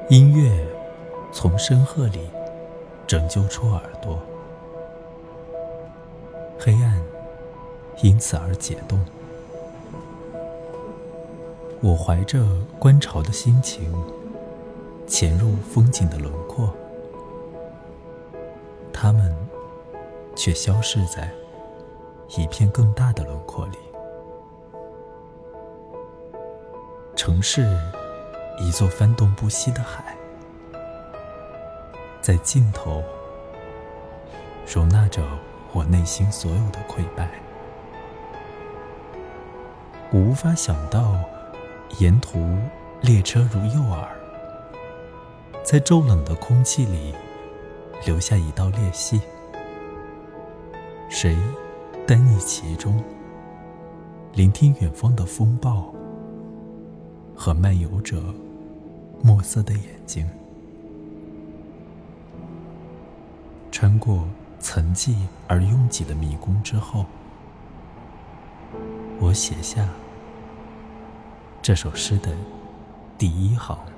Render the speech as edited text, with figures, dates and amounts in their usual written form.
音乐从深壑里拯救出耳朵，黑暗因此而解冻。我怀着观潮的心情潜入风景的轮廓，它们却消逝在一片更大的轮廓里。城市一座翻动不息的海，在尽头容纳着我内心所有的溃败。我无法想到沿途列车如诱饵，在骤冷的空气里留下一道裂隙，谁单倚其中，聆听远方的风暴和漫游者墨色的眼睛。穿过沉寂而拥挤的迷宫之后，我写下这首诗的第一行。